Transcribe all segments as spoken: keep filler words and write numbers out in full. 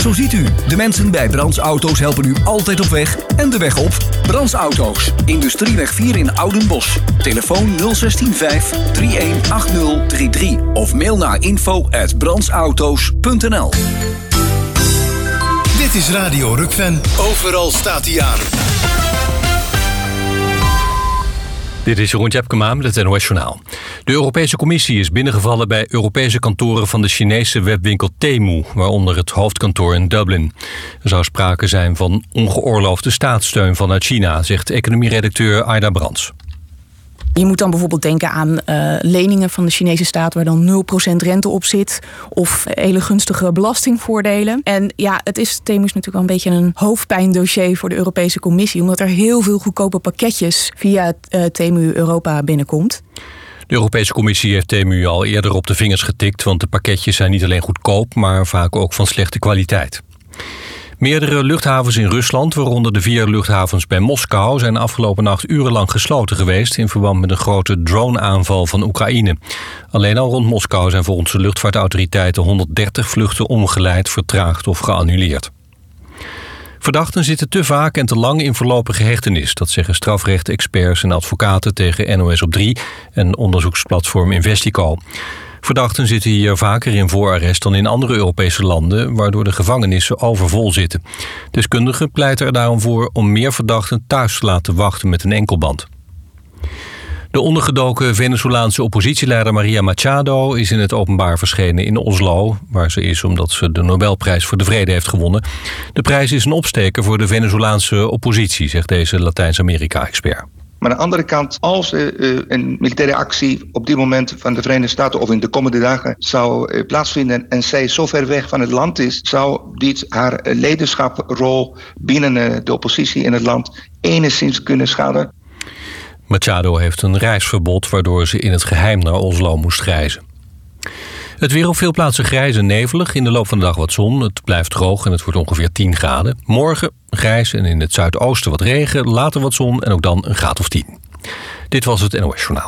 Zo ziet u, de mensen bij Brands Auto's helpen u altijd op weg en de weg op. Brands Auto's, Industrieweg vier in Oudenbosch. Telefoon nul zestien vijf drieëndertig achtzig drieëndertig of mail naar info at brandsauto's punt n l. Dit is Radio Rukven. Overal staat hij aan. Dit is Jeroen Tjepkema met het N O S Journaal. De Europese Commissie is binnengevallen bij Europese kantoren van de Chinese webwinkel Temu, waaronder het hoofdkantoor in Dublin. Er zou sprake zijn van ongeoorloofde staatssteun vanuit China, zegt economieredacteur Aida Brands. Je moet dan bijvoorbeeld denken aan uh, leningen van de Chinese staat waar dan nul procent rente op zit. Of hele gunstige belastingvoordelen. En ja, het is Temu is natuurlijk wel een beetje een hoofdpijndossier voor de Europese Commissie. Omdat er heel veel goedkope pakketjes via uh, Temu Europa binnenkomt. De Europese Commissie heeft Temu al eerder op de vingers getikt. Want de pakketjes zijn niet alleen goedkoop, maar vaak ook van slechte kwaliteit. Meerdere luchthavens in Rusland, waaronder de vier luchthavens bij Moskou, zijn afgelopen nacht urenlang gesloten geweest in verband met een grote drone-aanval van Oekraïne. Alleen al rond Moskou zijn volgens de luchtvaartautoriteiten honderddertig vluchten omgeleid, vertraagd of geannuleerd. Verdachten zitten te vaak en te lang in voorlopige hechtenis. Dat zeggen strafrechtexperts en advocaten tegen N O S op drie en onderzoeksplatform Investico. Verdachten zitten hier vaker in voorarrest dan in andere Europese landen, waardoor de gevangenissen overvol zitten. Deskundigen pleiten er daarom voor om meer verdachten thuis te laten wachten met een enkelband. De ondergedoken Venezolaanse oppositieleider Maria Machado is in het openbaar verschenen in Oslo, waar ze is omdat ze de Nobelprijs voor de Vrede heeft gewonnen. De prijs is een opsteker voor de Venezolaanse oppositie, zegt deze Latijns-Amerika-expert. Maar aan de andere kant, als er uh, een militaire actie op dit moment van de Verenigde Staten of in de komende dagen zou uh, plaatsvinden en zij zo ver weg van het land is, zou dit haar uh, leiderschaprol binnen uh, de oppositie in het land enigszins kunnen schaden. Machado heeft een reisverbod waardoor ze in het geheim naar Oslo moest reizen. Het weer op veel plaatsen grijs en nevelig. In de loop van de dag wat zon. Het blijft droog en het wordt ongeveer tien graden. Morgen grijs en in het zuidoosten wat regen. Later wat zon en ook dan een graad of tien. Dit was het N O S Journaal.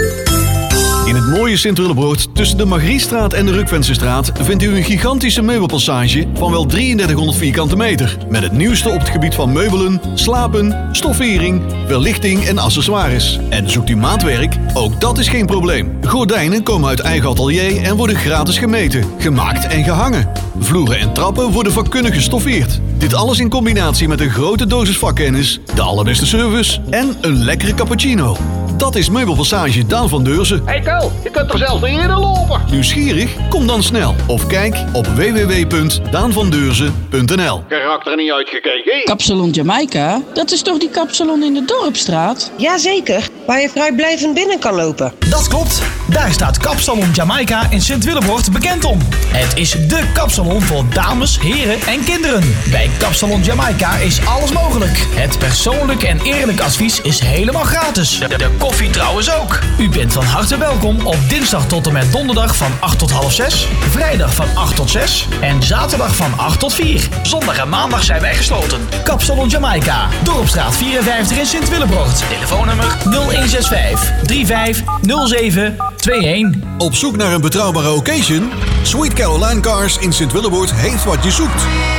In het mooie Sint-Willebroord tussen de Margriestraat en de Rukvensestraat vindt u een gigantische meubelpassage van wel drieëndertighonderd vierkante meter. Met het nieuwste op het gebied van meubelen, slapen, stoffering, verlichting en accessoires. En zoekt u maatwerk? Ook dat is geen probleem. Gordijnen komen uit eigen atelier en worden gratis gemeten, gemaakt en gehangen. Vloeren en trappen worden vakkundig gestoffeerd. Dit alles in combinatie met een grote dosis vakkennis, de allerbeste service en een lekkere cappuccino. Dat is Meubelpassage Daan van Deurzen. Hey Ko, je kunt er zelfs niet eerder lopen. Nieuwsgierig? Kom dan snel of kijk op w w w punt daan van deurzen punt n l. Karakter er niet uitgekeken. Kapsalon Jamaica? Dat is toch die kapsalon in de Dorpstraat? Jazeker, waar je vrijblijvend binnen kan lopen. Dat klopt. Daar staat Kapsalon Jamaica in Sint-Willebroord bekend om. Het is dé kapsalon voor dames, heren en kinderen. Bij Kapsalon Jamaica is alles mogelijk. Het persoonlijk en eerlijk advies is helemaal gratis. De, de koffie trouwens ook. U bent van harte welkom op dinsdag tot en met donderdag van acht tot half zes, vrijdag van acht tot zes en zaterdag van acht tot vier. Zondag en maandag zijn wij gesloten. Kapsalon Jamaica, Dorpstraat vierenvijftig in Sint-Willebroord. Telefoonnummer nul een zes vijf drie vijf nul zeven twee een. Op zoek naar een betrouwbare occasion? Sweet Caroline Cars in Sint-Willebroord heeft wat je zoekt.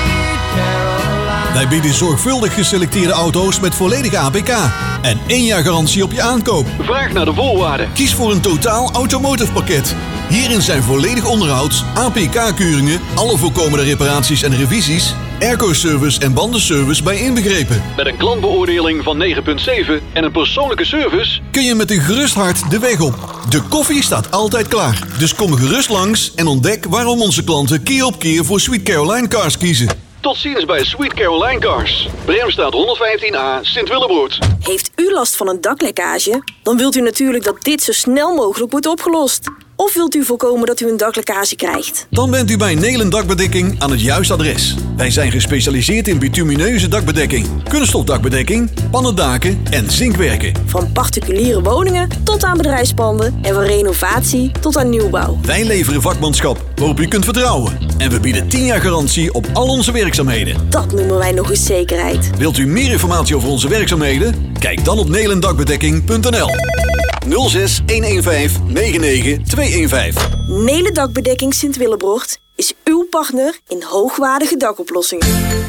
Wij bieden zorgvuldig geselecteerde auto's met volledige A P K en één jaar garantie op je aankoop. Vraag naar de voorwaarden. Kies voor een totaal automotive pakket. Hierin zijn volledig onderhoud, A P K-keuringen, alle voorkomende reparaties en revisies, airco-service en bandenservice bij inbegrepen. Met een klantbeoordeling van negen komma zeven en een persoonlijke service kun je met een gerust hart de weg op. De koffie staat altijd klaar. Dus kom gerust langs en ontdek waarom onze klanten keer op keer voor Sweet Caroline Cars kiezen. Tot ziens bij Sweet Caroline Cars. Bremstraat honderdvijftien A, Sint-Willebroord. Heeft u last van een daklekkage? Dan wilt u natuurlijk dat dit zo snel mogelijk wordt opgelost. Of wilt u voorkomen dat u een daklekkage krijgt? Dan bent u bij Nelen Dakbedekking aan het juiste adres. Wij zijn gespecialiseerd in bitumineuze dakbedekking, kunststofdakbedekking, pannendaken en zinkwerken. Van particuliere woningen tot aan bedrijfspanden en van renovatie tot aan nieuwbouw. Wij leveren vakmanschap waarop u kunt vertrouwen. En we bieden tien jaar garantie op al onze werkzaamheden. Dat noemen wij nog eens zekerheid. Wilt u meer informatie over onze werkzaamheden? Kijk dan op nelen dakbedekking punt n l. nul zes een een vijf negen negen twee een vijf. Mele Dakbedekking Sint-Willebrocht is uw partner in hoogwaardige dakoplossingen.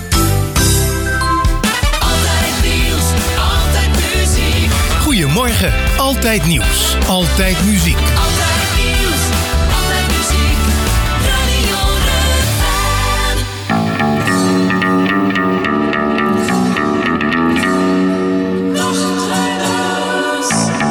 Altijd nieuws, altijd muziek. Goedemorgen, altijd nieuws, altijd muziek. Altijd nieuws, altijd muziek. Radio Rukven. Nachtleiders.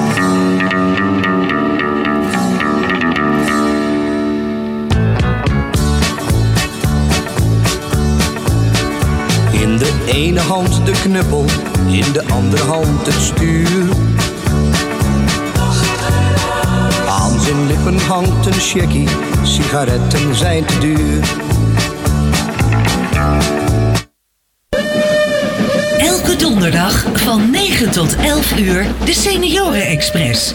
In de ene hand de knuppel, in de andere hand het stuur. Aan zijn lippen hangt een checkie, sigaretten zijn te duur. Elke donderdag van negen tot elf uur de Senioren Express.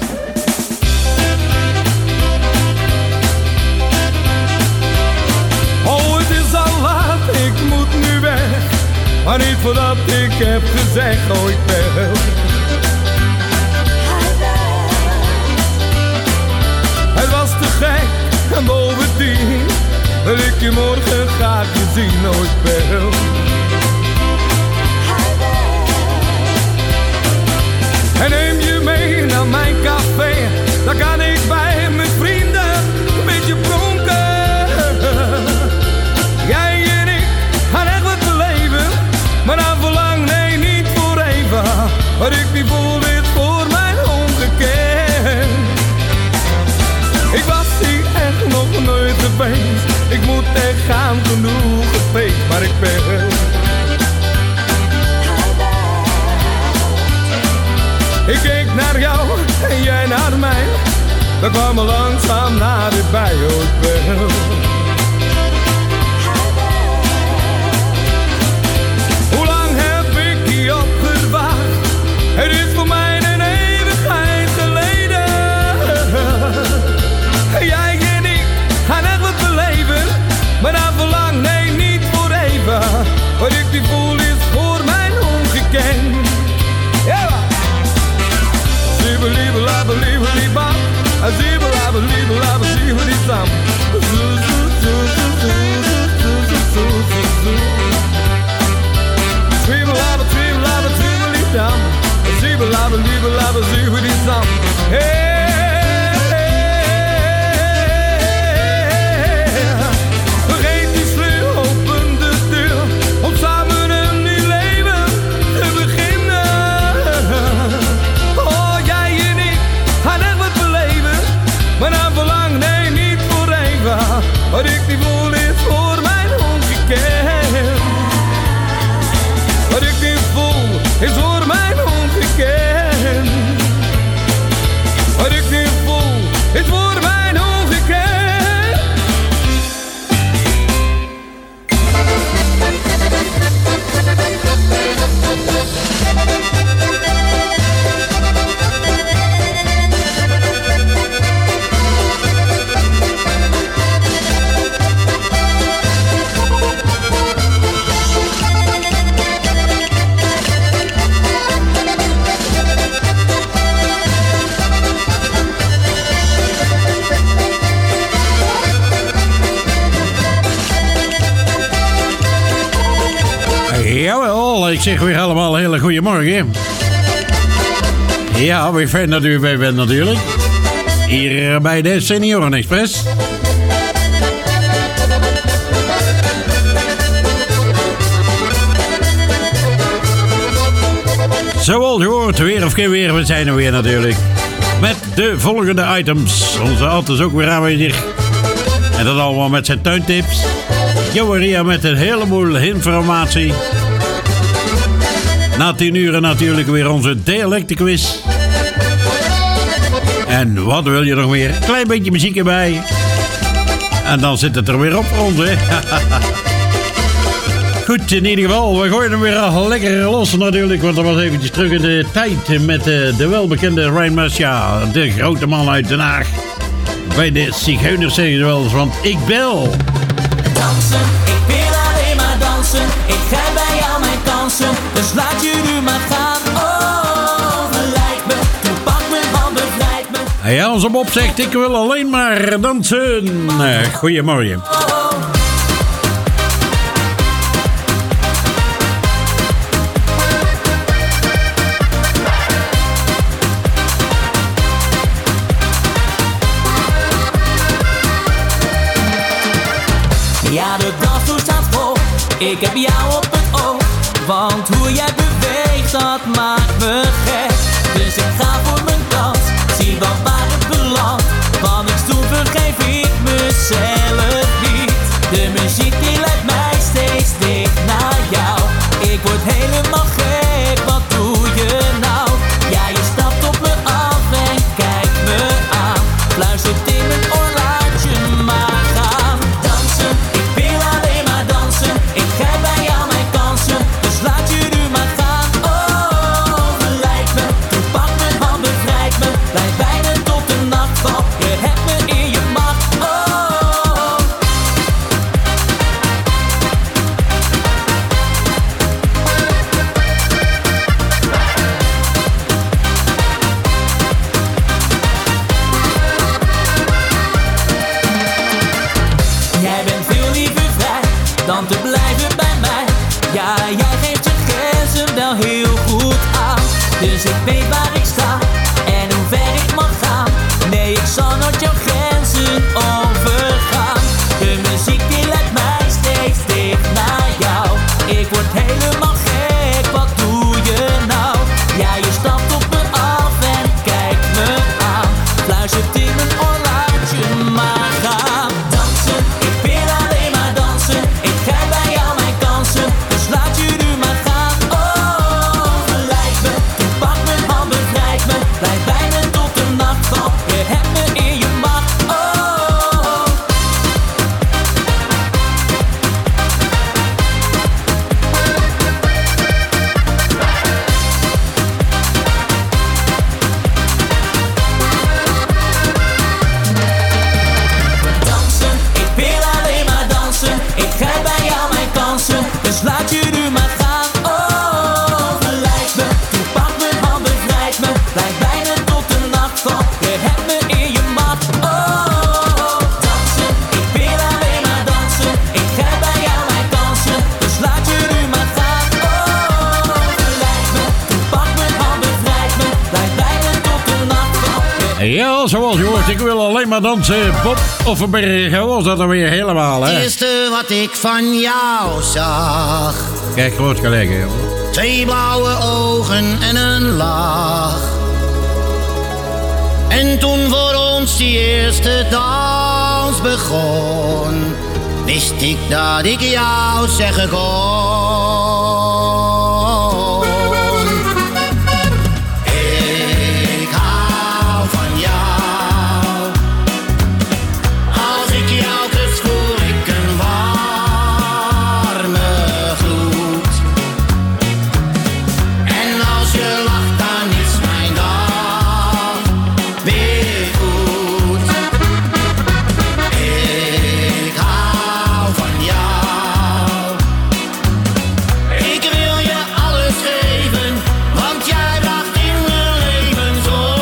Oh, het is al laat, ik moet nu weg. Maar niet voordat ik heb gezegd, oh ik ben. Het was te gek en bovendien wil ik je morgen graag je zien, oh ik ben. En neem je mee naar mijn café, dan kan ik bij mijn vrienden een beetje pronken. Jij en ik gaan echt wat beleven, maar dan verlang, nee niet voor even. Wat ik niet voel is voor mijn ongekend. Ik was hier echt nog nooit geweest, ik moet echt gaan, genoeg gefeest, maar ik ben. Ik keek naar jou en jij naar mij, we kwamen langzaam naderbij, oh ik ben. Hoe lang heb ik hier op gewacht? Het is voor mij een eeuwigheid geleden. Jij en ik gaan echt wat beleven, maar dan verlang, nee niet voor even. Wat ik die voel is voor mij ongekend. Yeah. Liebe, liebe, liebe, liebe, liebe, liebe, liebe, liebe, liebe, liebe, vergeet die sleur, open de deur, om samen een nieuw leven te beginnen. Oh, jij en ik gaan echt wat beleven, maar dan verlang, nee niet voor even. Wat ik niet voel is voor mijn ongekend. Wat ik niet voel is voor mijn ongekend. Wat ik niet voel is voor mijn ongekend. Jawel, ik zeg weer allemaal een hele goede morgen. Ja, weer fijn dat u bij bent natuurlijk. Hier bij de Senioren Express. Zoals gehoord, weer of geen weer, we zijn er weer natuurlijk. Met de volgende items. Onze Ad is ook weer aanwezig. En dat allemaal met zijn tuintips. Joaria met een heleboel informatie. Na tien uur natuurlijk weer onze dialectenquiz. En wat wil je nog meer? Klein beetje muziek erbij. En dan zit het er weer op voor ons, hè. Goed, in ieder geval, we gooien hem weer al lekker los natuurlijk. Want dat was eventjes terug in de tijd met de, de welbekende Ryan Marcia. De grote man uit Den Haag. Bij de Zigeuners zeggen ze wel eens, want ik bel. Dansen, ik wil alleen maar dansen. Ik ga bij jou mijn kansen, dus laat je nu maar gaan. Oh, verleid me, toen pak mijn hand bevrijd En ja, onze Bob zegt, ik wil alleen maar dansen. Uh, goedemorgen. Ja, de dansvloer staat vol, ik heb jou op het oog. Want hoe jij beweegt, dat maakt me gek. Dus ik ga voor mijn kans, zie wel waar het belandt. Van ik stoel vergeef ik mezelf niet. De muziek die leidt mij steeds dicht naar jou. Ik word helemaal gek, wat doe je nou? Ja, je stapt op me af en kijkt me aan. Fluistert in mijn oor, laat je maar gaan. Dansen, ik wil alleen maar dansen. Ik geef bij jou mijn kansen, dus laat je nu maar gaan. Oh, verleid me, toen pak mijn hand, bevrijd me. Blijf bij me tot de nacht valt, je hebt me in je macht. Oh. Jij bent veel liever vrij dan te blijven bij mij. Ja, jij geeft je grenzen wel heel goed aan. Dus ik weet waar ik sta en hoe ver ik mag gaan. Nee, ik zal nooit jouw grenzen overgaan. De muziek die leidt mij steeds dicht naar jou. Ik word helemaal gek, wat doe je nou? Ja, je stapt op me af en kijkt me aan. Fluistert in mijn oor, laat je maar gaan. Dansen, ik wil alleen maar dansen. Ik geef bij jou mijn kansen, dus laat je nu maar gaan. Oh, verleid me, toen pak mijn hand, bevrijd me. Blijf bij me tot de nacht valt, je hebt me in je macht. Oh. Dansen, ik wil alleen maar dansen. Ik geef bij jou mijn kansen, dus laat je nu maar gaan. Oh, verleid me, toen pak mijn hand, bevrijd me. Blijf bij me tot de nacht valt, je hebt me in je macht. Oh, dansen, ik wil alleen maar dansen. Ik geef bij jou mijn kansen, dus laat je nu maar gaan. Oh, verleid me, toen pak mijn hand, bevrijd me. Blijf bij me tot de nacht valt. Ja, zoals je hoort, ik wil alleen maar dansen. Bob Offenberg, hoe was dat dan weer helemaal, hè? Het eerste wat ik van jou zag. Kijk, groot gelegen, joh. Twee blauwe ogen en een lach. En toen voor ons die eerste dans begon, wist ik dat ik jou zeggen kon. Ik hou van jou. Als ik jou kus, voel ik een warme gloed. En als je lacht, dan is mijn dag weer goed. Ik hou van jou. Ik wil je alles geven, want jij bracht in mijn leven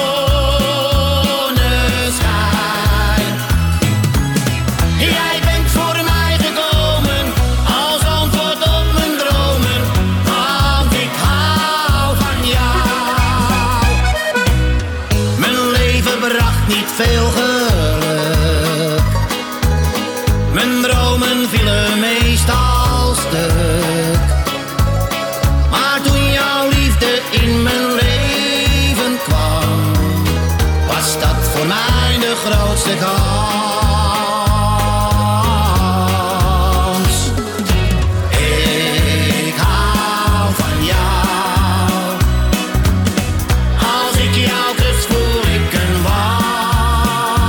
zonneschijn. Jij bent voor mij gekomen als antwoord op mijn dromen, want ik hou van jou. Mijn leven bracht niet veel geluk. Mijn dromen vielen meestal stuk. Maar toen jouw liefde in mijn leven kwam, was dat voor mij de grootste kans. Ik hou van jou. Als ik jou kus, voel ik een warme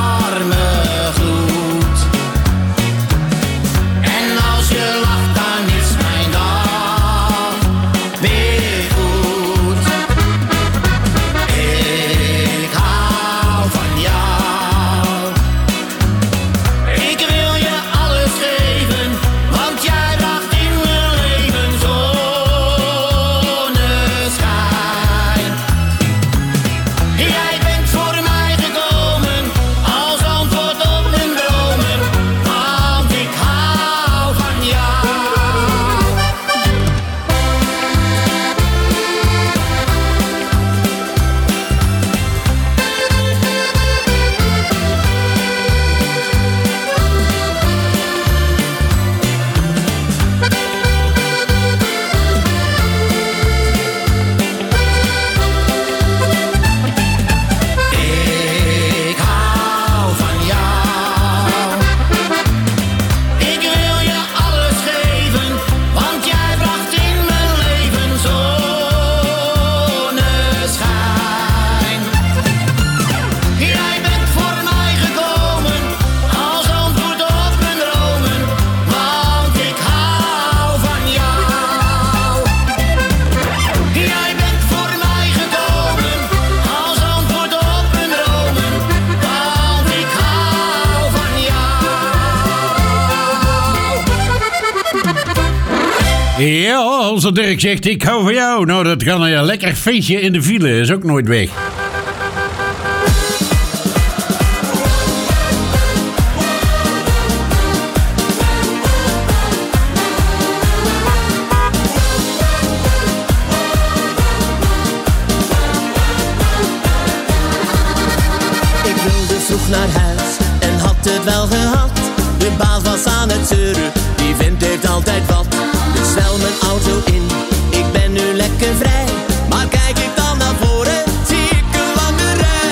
Ja, onze Dirk zegt, ik hou van jou. Nou, dat kan een lekker feestje in de file. Is ook nooit weg. Ik wilde vroeg naar huis en had het wel gehad. De baas was aan het zeuren, die vent heeft altijd wat. Dus snel mijn auto in, ik ben nu lekker vrij. Maar kijk ik dan naar voren, zie ik een lange rij.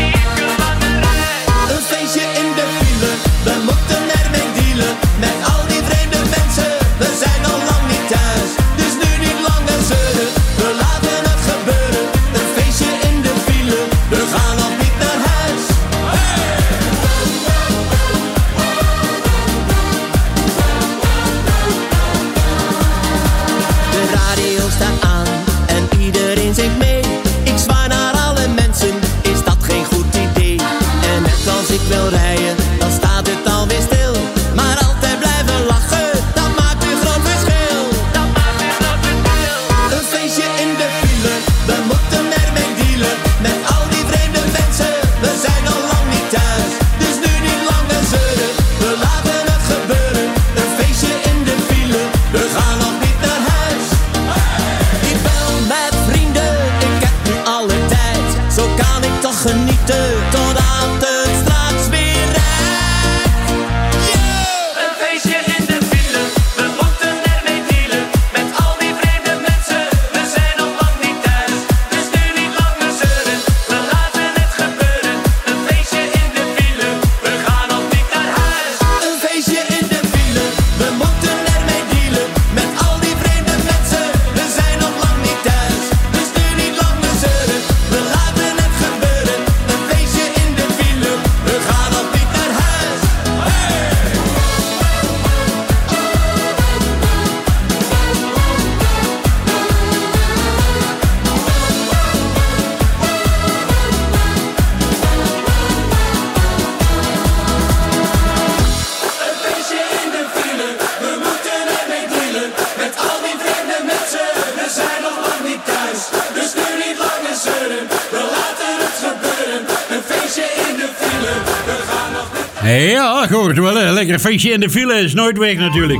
Een feestje in de file, we moeten ermee dealen. Met al die vreemde mensen, we zijn al lang niet thuis. Dus nu niet langer zeuren, we laten het gebeuren. Een feestje in de file, we gaan nog niet naar huis. De radio staat aan en iedereen zingt mee. Ik zwaai naar alle mensen, is dat geen goed idee? En net als ik wil rijden, dan staat het alweer stil. Maar altijd blijven lachen, dat maakt een groot verschil. Dat maakt een groot verschil. Een feestje in de file, we moeten ermee dealen. Met al die vreemde mensen, we zijn al lang niet thuis. Dus nu niet langer zeuren, we laten het gebeuren. Een feestje in de file, we gaan nog niet naar huis. Ik bel met vrienden, ik heb nu alle tijd. Zo kan ik toch genieten, totdat het straks weer rijdt. Een feestje in de file, we moeten ermee dealen. Met al die vreemde mensen, we zijn nog lang niet thuis. Dus nu niet langer zeuren, we laten het gebeuren. Een feestje in de file, we gaan nog niet naar huis. Een feestje in de file, we moeten ermee dealen. Met al die vreemde mensen, we zijn nog lang niet thuis. Dus nu niet langer zeuren, we laten het gebeuren. Een feestje in de file, we gaan nog niet naar huis. Een feestje in de file, we moeten ermee dealen. Met al die vreemde mensen, we zijn nog lang niet thuis. Dus nu niet langer zeuren, we laten het gebeuren. Een feestje in de file, we gaan nog niet. Ja, goed, wel een lekker feestje in de file. Is nooit weg natuurlijk.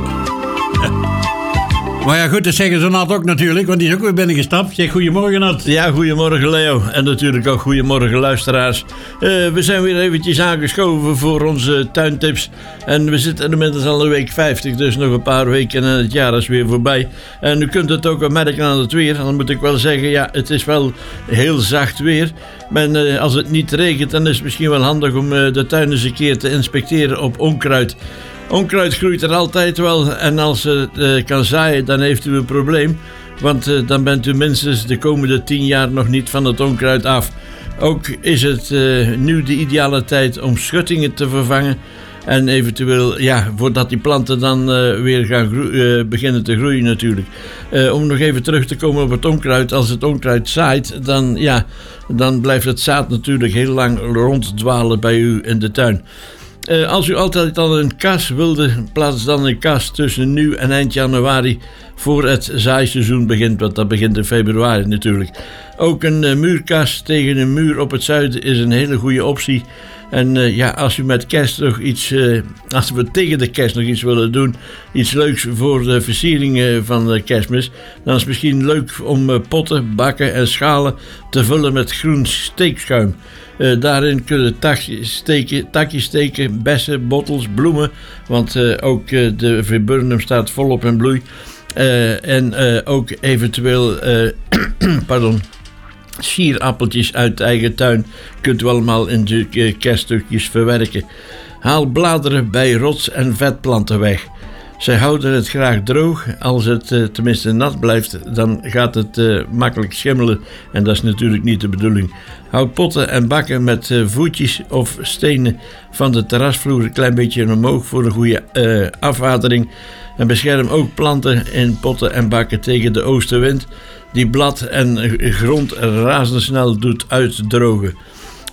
Maar ja, goed, dat zeggen ze Nat ook natuurlijk, want die is ook weer binnengestapt. Zeg, goedemorgen Nat. Ja, goedemorgen Leo. En natuurlijk ook goedemorgen luisteraars. Uh, we zijn weer eventjes aangeschoven voor onze tuintips. En we zitten inmiddels al een week vijftig, dus nog een paar weken en het jaar is weer voorbij. En u kunt het ook merken aan het weer. Dan moet ik wel zeggen, ja, het is wel heel zacht weer. Maar uh, als het niet regent, dan is het misschien wel handig om uh, de tuin eens een keer te inspecteren op onkruid. Onkruid groeit er altijd wel en als het uh, kan zaaien, dan heeft u een probleem. Want uh, dan bent u minstens de komende tien jaar nog niet van het onkruid af. Ook is het uh, nu de ideale tijd om schuttingen te vervangen. En eventueel, ja, voordat die planten dan uh, weer gaan groe- uh, beginnen te groeien natuurlijk. Uh, om nog even terug te komen op het onkruid. Als het onkruid zaait, dan, ja, dan blijft het zaad natuurlijk heel lang ronddwalen bij u in de tuin. Uh, als u altijd al een kas wilde, plaats dan een kas tussen nu en eind januari voor het zaaiseizoen begint, want dat begint in februari natuurlijk. Ook een uh, muurkas tegen een muur op het zuiden is een hele goede optie. En uh, ja, als u met kerst nog iets, uh, als we tegen de kerst nog iets willen doen, iets leuks voor de versieringen van de kerstmis, dan is het misschien leuk om uh, potten, bakken en schalen te vullen met groen steekschuim. Uh, daarin kunnen takjes steken, takjes steken, bessen, bottels, bloemen, want uh, ook uh, de viburnum staat volop in bloei. Uh, en uh, ook eventueel, uh, pardon, sierappeltjes uit de eigen tuin kunt u allemaal in de uh, kerststukjes verwerken. Haal bladeren bij rots- en vetplanten weg. Zij houden het graag droog. Als het uh, tenminste nat blijft, dan gaat het uh, makkelijk schimmelen. En dat is natuurlijk niet de bedoeling. Houd potten en bakken met uh, voetjes of stenen van de terrasvloer een klein beetje omhoog voor een goede uh, afwatering. En bescherm ook planten in potten en bakken tegen de oostenwind, die blad en grond razendsnel doet uitdrogen.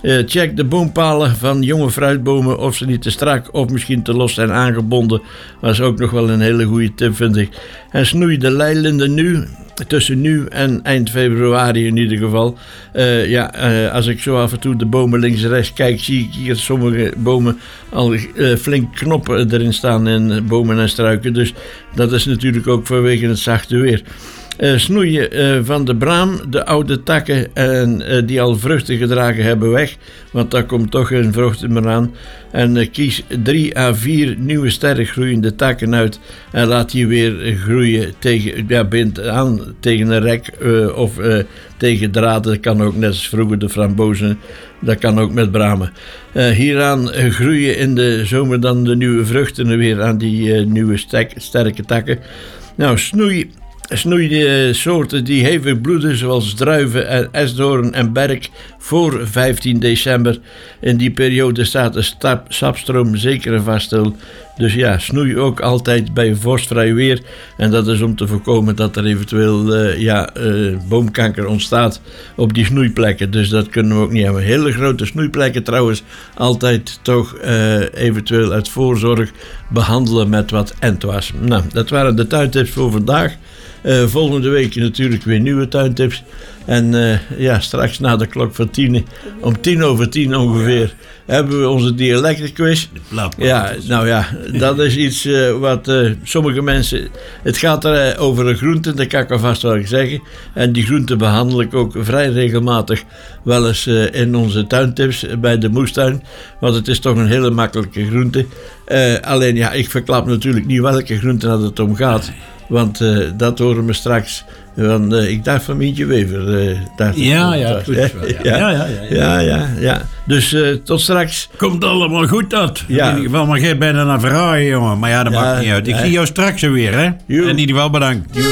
Uh, check de boompalen van jonge fruitbomen of ze niet te strak of misschien te los zijn aangebonden. Was ook nog wel een hele goede tip, vind ik. En snoei de leilinden nu, tussen nu en eind februari in ieder geval. Uh, ja, uh, als ik zo af en toe de bomen links en rechts kijk, zie ik hier sommige bomen al uh, flink knoppen erin staan in bomen en struiken. Dus dat is natuurlijk ook vanwege het zachte weer. Uh, snoeien uh, van de braam, de oude takken en, uh, die al vruchten gedragen hebben weg, want daar komt toch een vrucht meer aan. En uh, kies drie à vier nieuwe sterk groeiende takken uit en laat die weer groeien tegen, ja, bind aan tegen een rek uh, of uh, tegen draden. Dat kan ook net als vroeger de frambozen, dat kan ook met bramen. Uh, hieraan uh, groeien in de zomer dan de nieuwe vruchten weer aan die uh, nieuwe stek, sterke takken. Nou, snoei Snoei de soorten die hevig bloeden, zoals druiven, en esdoorn en berk, voor vijftien december. In die periode staat de stap, sapstroom zeker en vast stil. Dus ja, snoei ook altijd bij vorstvrij weer. En dat is om te voorkomen dat er eventueel uh, ja, uh, boomkanker ontstaat op die snoeiplekken. Dus dat kunnen we ook niet hebben. Hele grote snoeiplekken trouwens altijd toch uh, eventueel uit voorzorg behandelen met wat entwas. Nou, dat waren de tuintips voor vandaag. Uh, volgende week natuurlijk weer nieuwe tuintips. En uh, ja, straks na de klok van tien, om tien over tien ongeveer, hebben we onze dialectenquiz. Ja, nou ja, dat is iets uh, wat uh, sommige mensen... Het gaat er uh, over een groente, dat kan ik alvast wel zeggen. En die groente behandel ik ook vrij regelmatig wel eens uh, in onze tuintips bij de moestuin. Want het is toch een hele makkelijke groente. Uh, alleen ja, ik verklap natuurlijk niet welke groente dat het om gaat. Want uh, dat horen we straks. Want, uh, ik dacht van Mientje Wever. Uh, dacht ja, ja, goed. Ja, ja, ja, ja, ja, ja, ja. Dus uh, tot straks. Komt allemaal goed dat. Ja. In ieder geval mag jij bijna naar vragen, jongen. Maar ja, dat ja, maakt niet uit. Ik ja. zie jou straks weer, hè. Jo. In ieder geval bedankt. Jo.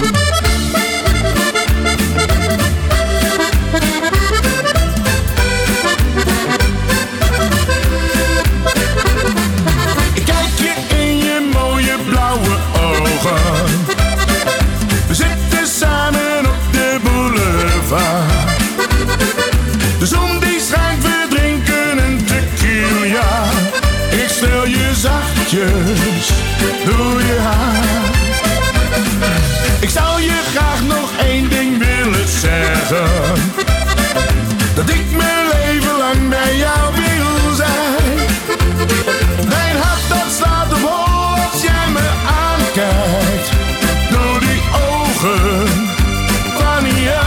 De zon die schijnt, we drinken een tequila. Ik stel je zachtjes door je haar. Ik zou je graag nog één ding willen zeggen: dat ik mijn leven lang bij jou wil zijn. Mijn hart dat slaat op hol als jij me aankijkt. Door die ogen van jou.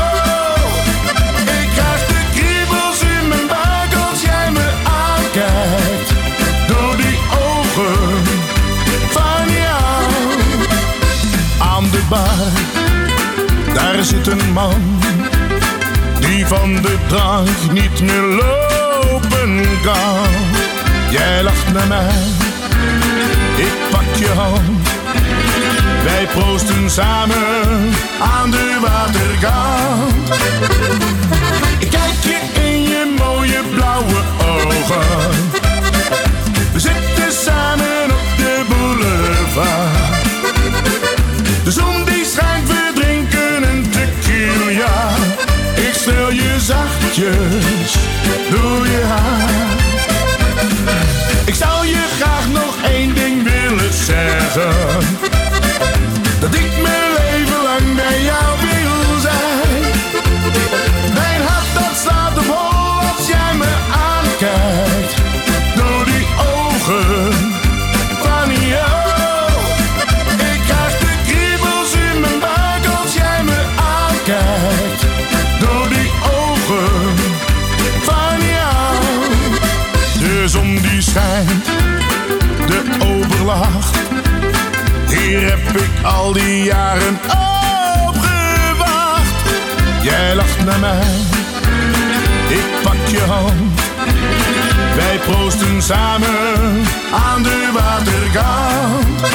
Door die ogen van jou. Aan de bar, daar zit een man die van de drank niet meer lopen kan. Jij lacht naar mij, ik pak je hand. Wij proosten samen aan de waterkant. Ik kijk je in je mooie blauwe ogen. We zitten samen op de boulevard. De zon die schijnt, we drinken een tequila. Ik streel je zachtjes door je haar. Ik zou je graag nog één ding willen zeggen: dat ik mijn leven lang bij jou wil zijn. Mijn hart dat slaat op hol als jij me aankijkt. Door die ogen van jou. Ik krijg de kriebels in mijn buik als jij me aankijkt. Door die ogen van jou. De zon die schijnt, de overlacht. Hier heb ik al die jaren op gewacht. Jij lacht naar mij, ik pak je hand. Wij proosten samen aan de waterkant.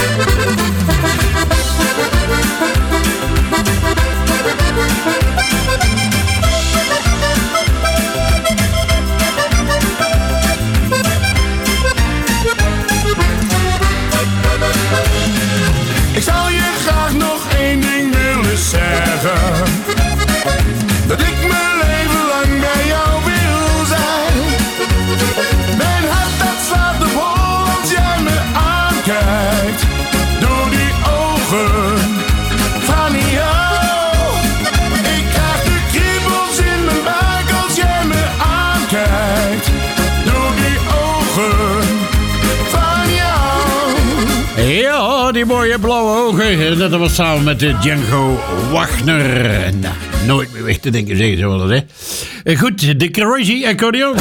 Ik zou je graag nog één ding willen zeggen: dat ik mijn leven lang bij jou wil zijn. mooie blauwe ogen. Dat was samen met de Django Wagner. Nou, nooit meer weg te denken, zeggen ze wel eens, hè. Goed, de Crazy Accordeon.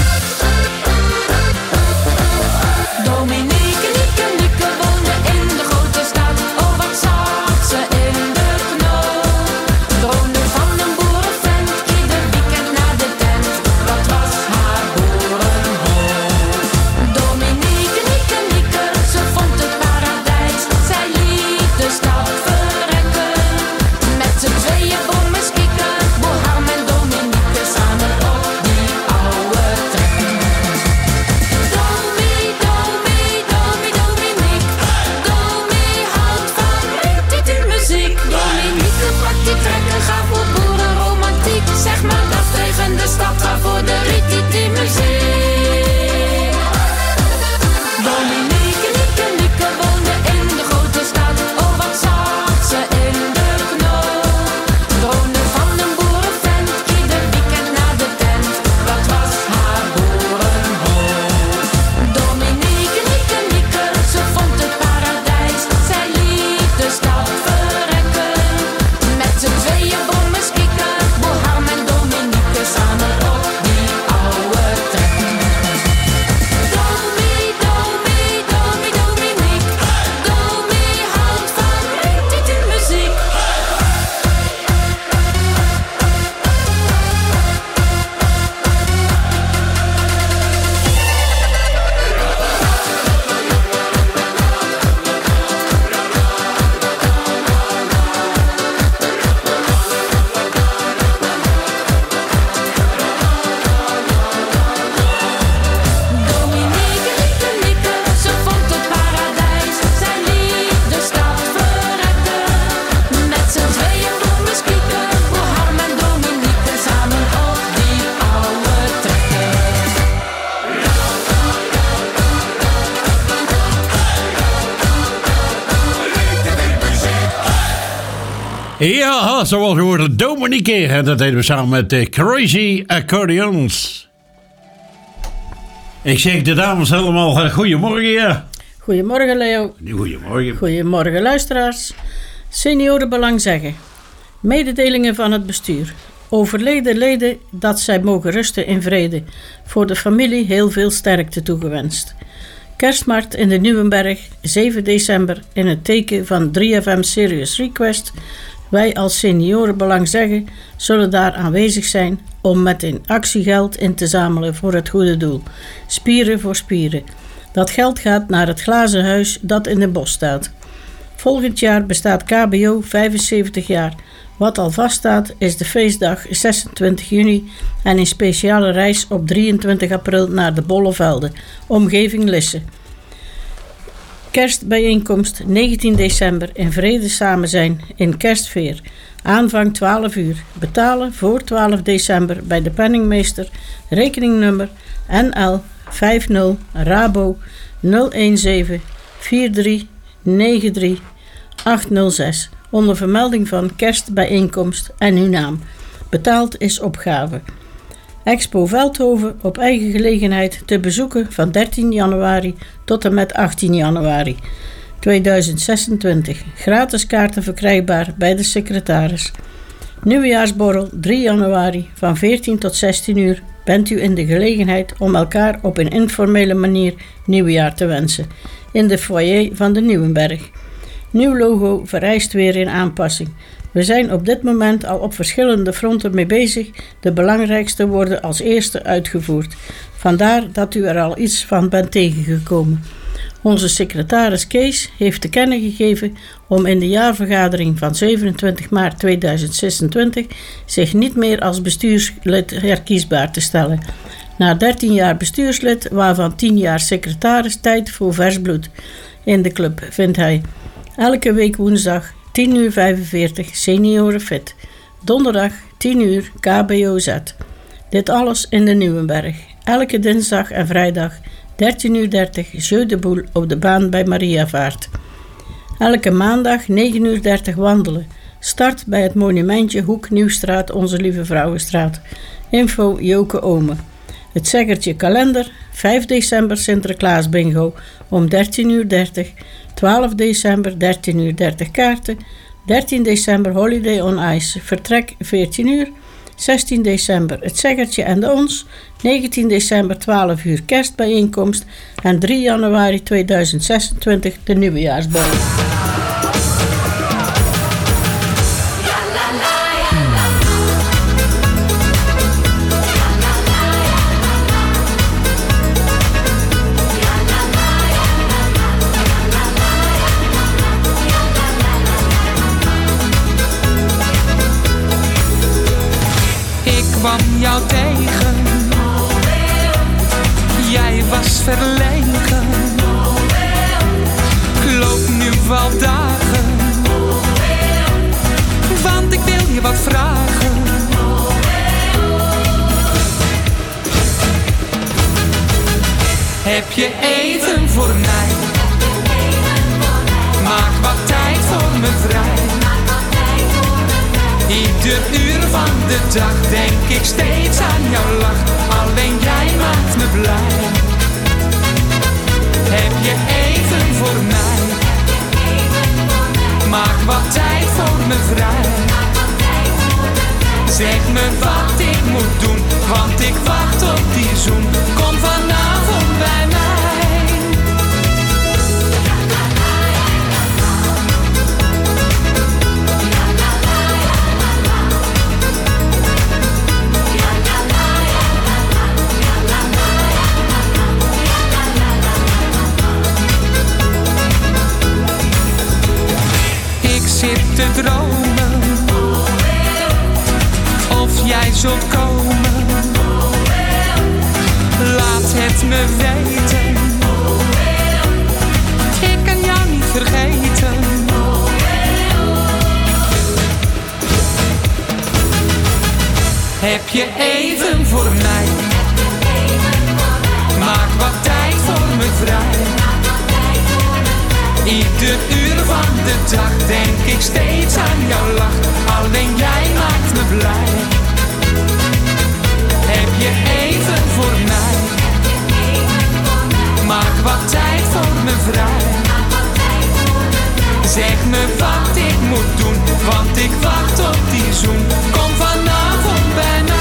Ja, zoals we hoorden, Dominique. En dat deden we samen met de Crazy Accordeons. Ik zeg de dames allemaal goedemorgen, ja. Goedemorgen, Leo. Goedemorgen. Goedemorgen, luisteraars. Seniorenbelang zeggen. Mededelingen van het bestuur. Overleden leden dat zij mogen rusten in vrede. Voor de familie heel veel sterkte toegewenst. Kerstmarkt in de Nieuwenberg, zeven december, in het teken van drie F M Serious Request. Wij als Seniorenbelang zeggen zullen daar aanwezig zijn om met een actiegeld in te zamelen voor het goede doel. Spieren voor spieren. Dat geld gaat naar het glazen huis dat in de bos staat. Volgend jaar bestaat K B O vijfenzeventig jaar. Wat al vaststaat is de feestdag zesentwintig juni en een speciale reis op drieëntwintig april naar de Bollevelden, omgeving Lisse. Kerstbijeenkomst negentien december in vrede samen zijn in Kerstveer. Aanvang twaalf uur. Betalen voor twaalf december bij de penningmeester. Rekeningnummer N L vijftig Rabo nul een zeven vier drie negen drie acht nul zes. Onder vermelding van kerstbijeenkomst en uw naam. Betaald is opgave. Expo Veldhoven op eigen gelegenheid te bezoeken van dertien januari tot en met achttien januari tweeduizend zesentwintig. Gratis kaarten verkrijgbaar bij de secretaris. Nieuwjaarsborrel drie januari van veertien tot zestien uur bent u in de gelegenheid om elkaar op een informele manier nieuwjaar te wensen. In de foyer van de Nieuwenberg. Nieuw logo vereist weer een aanpassing. We zijn op dit moment al op verschillende fronten mee bezig. De belangrijkste worden als eerste uitgevoerd. Vandaar dat u er al iets van bent tegengekomen. Onze secretaris Kees heeft te kennen gegeven om in de jaarvergadering van zevenentwintig maart tweeduizend zesentwintig zich niet meer als bestuurslid herkiesbaar te stellen. Na dertien jaar bestuurslid, waarvan tien jaar secretaris, tijd voor vers bloed. In de club vindt hij elke week woensdag tien uur vijfenveertig Senioren Fit. Donderdag tien uur K B O Z. Dit alles in de Nieuwenberg. Elke dinsdag en vrijdag dertien uur dertig Jeu de Boule op de baan bij Mariavaart. Elke maandag negen uur dertig wandelen. Start bij het monumentje Hoek Nieuwstraat Onze Lieve Vrouwenstraat. Info Joke Ome. Het Zeggertje kalender, vijf december Sinterklaas bingo om dertien uur dertig, twaalf december dertien uur dertig kaarten, dertien december Holiday on Ice, vertrek veertien uur, zestien december Het Zeggertje en de Ons, negentien december twaalf uur kerstbijeenkomst en drie januari tweeduizend zesentwintig de nieuwejaarsborrel. Kwam jou tegen, jij was verlegen, ik loop nu al dagen, want ik wil je wat vragen. Heb je even voor mij, maak wat tijd voor me vrij. Ieder uur van de dag denk ik steeds aan jouw lach. Alleen jij maakt me blij. Heb je even voor mij, maak wat tijd voor me vrij. Zeg me wat ik moet doen, want ik wacht op die zoen. Kom vanavond bij mij. Zit te dromen, of jij zult komen. Laat het me weten, ik kan jou niet vergeten. Heb je even voor mij, maak wat tijd voor me vrij. Ieder uur van de dag denk ik steeds aan jouw lach. Alleen jij maakt me blij. Heb je even voor mij, maak wat tijd voor me vrij. Zeg me wat ik moet doen, want ik wacht op die zoen. Kom vanavond bij mij.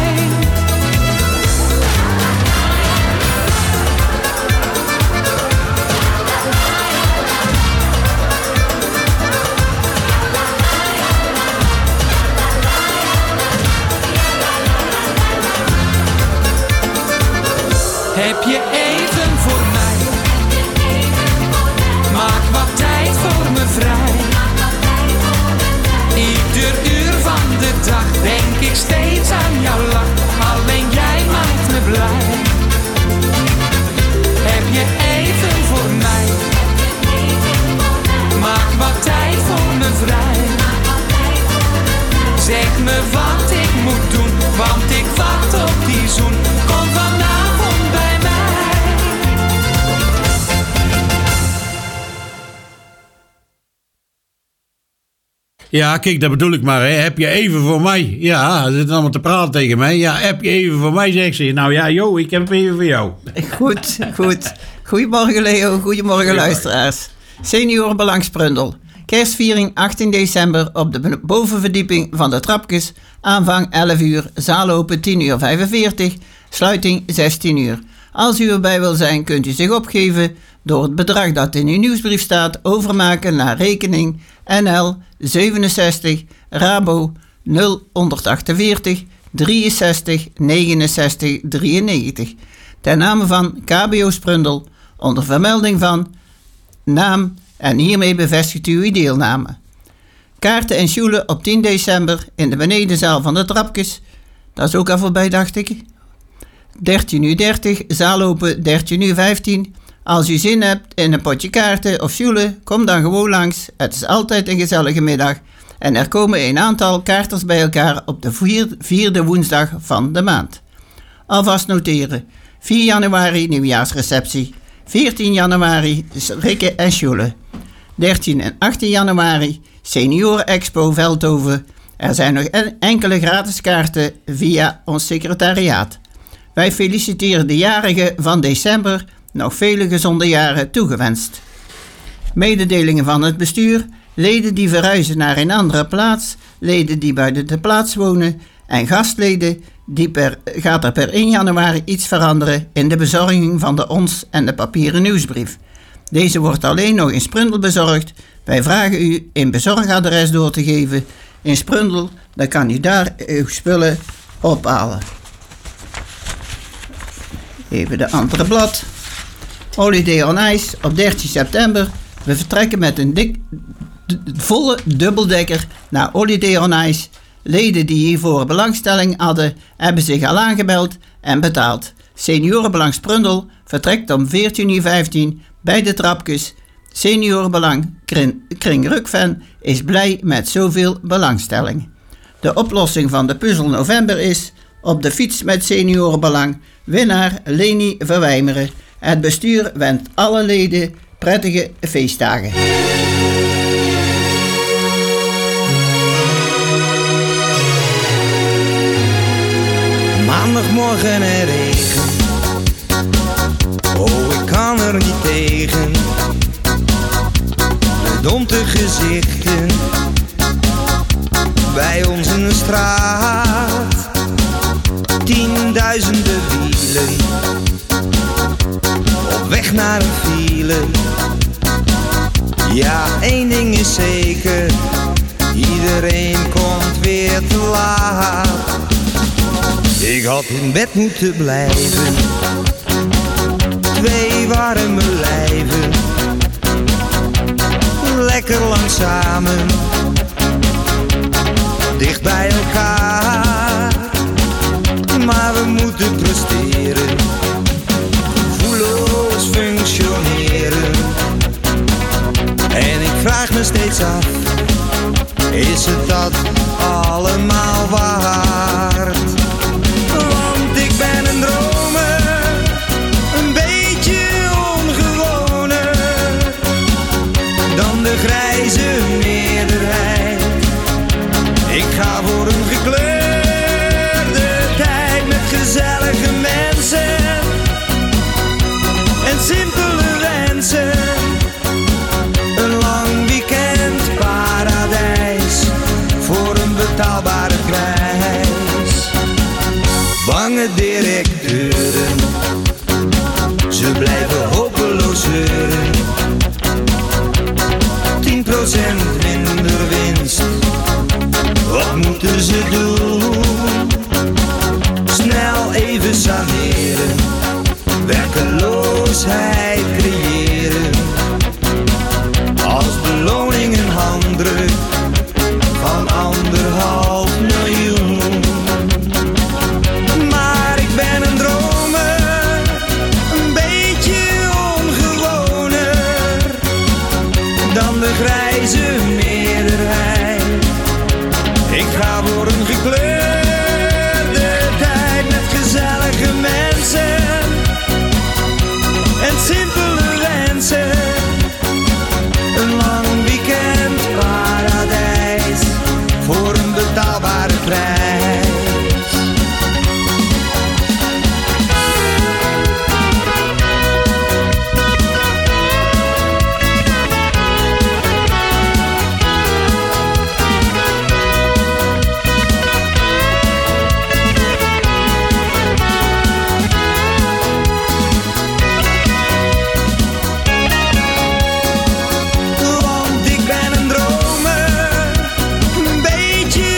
Heb je even voor mij, maak wat tijd voor me vrij. Ieder uur van de dag denk ik steeds aan jouw lach. Alleen jij maakt me blij. Heb je even voor mij, maak wat tijd voor me vrij. Zeg me wat ik moet doen, want ik wacht op die zoen. Kom vanavond bij mij. Ja, kijk, dat bedoel ik maar. Hè. Heb je even voor mij? Ja, ze zitten allemaal te praten tegen mij. Ja, heb je even voor mij, zegt ze. Nou ja, joh, ik heb even voor jou. Goed, goed. Goedemorgen Leo, goedemorgen luisteraars. Seniorenbelangsprundel. Kerstviering achttien december op de bovenverdieping van de Trapkes. Aanvang elf uur, zaal open tien uur vijfenveertig, sluiting zestien uur. Als u erbij wil zijn, kunt u zich opgeven door het bedrag dat in uw nieuwsbrief staat overmaken naar rekening N L zevenenzestig Rabo nul achtenveertig drieënzestig negenenzestig drieënnegentig. Ten name van K B O Sprundel onder vermelding van naam en hiermee bevestigt u uw deelname. Kaarten en sjoelen op tien december in de benedenzaal van de Trapkes. Dat is ook al voorbij, dacht ik. dertien uur dertig, zaal open dertien uur vijftien. Als u zin hebt in een potje kaarten of sjoelen, kom dan gewoon langs. Het is altijd een gezellige middag. En er komen een aantal kaarters bij elkaar op de vierde woensdag van de maand. Alvast noteren. vier januari nieuwjaarsreceptie. veertien januari rikken en sjoelen. dertien en achttien januari Senioren Expo Veldhoven. Er zijn nog enkele gratis kaarten via ons secretariaat. Wij feliciteren de jarigen van december nog vele gezonde jaren toegewenst. Mededelingen van het bestuur, leden die verhuizen naar een andere plaats, leden die buiten de plaats wonen en gastleden die per, gaat er per één januari iets veranderen in de bezorging van de ons en de papieren nieuwsbrief. Deze wordt alleen nog in Sprundel bezorgd. Wij vragen u een bezorgadres door te geven in Sprundel, dan kan u daar uw spullen ophalen. Even de andere blad. Holiday on Ice op dertien september. We vertrekken met een dik, d- volle dubbeldekker naar Holiday on Ice. Leden die hiervoor belangstelling hadden, hebben zich al aangemeld en betaald. Seniorenbelang Sprundel vertrekt om veertien uur vijftien bij de Trapkes. Seniorenbelang Kring, Kring Rukven is blij met zoveel belangstelling. De oplossing van de puzzel november is op de fiets met seniorenbelang. Winnaar Leni Verwijmeren. Het bestuur wenst alle leden prettige feestdagen. Maandagmorgen en regen. Oh, ik kan er niet tegen. De dompte gezichten bij ons in de straat. Tienduizenden wielen op weg naar een file. Ja, één ding is zeker, iedereen komt weer te laat. Ik had in bed moeten blijven, twee warme lijven, lekker lang samen, dicht bij elkaar. Maar we moeten presteren, gevoelloos functioneren. En ik vraag me steeds af, is het dat allemaal waard? Want ik ben een dromer, een beetje ongewoner dan de grijze meerderheid. Ik ga voor een gekleurde tijd met gezellige mensen en simpele wensen. Een lang weekend paradijs voor een betaalbare prijs. Bange directeuren, ze blijven hopeloos zeuren. tien procent minder winst, wat moeten ze doen? Snel even saneren, werkeloosheid creëren. Als beloning een handdruk van anderhalf miljoen. Maar ik ben een dromer, een beetje ongewoner dan de grijze meerderheid. Ik ga voor een gekleurde tijd met gezellige mensen en simpele wensen. Een lang weekend paradijs voor een betaalbare prijs. Want ik ben een dromer, een beetje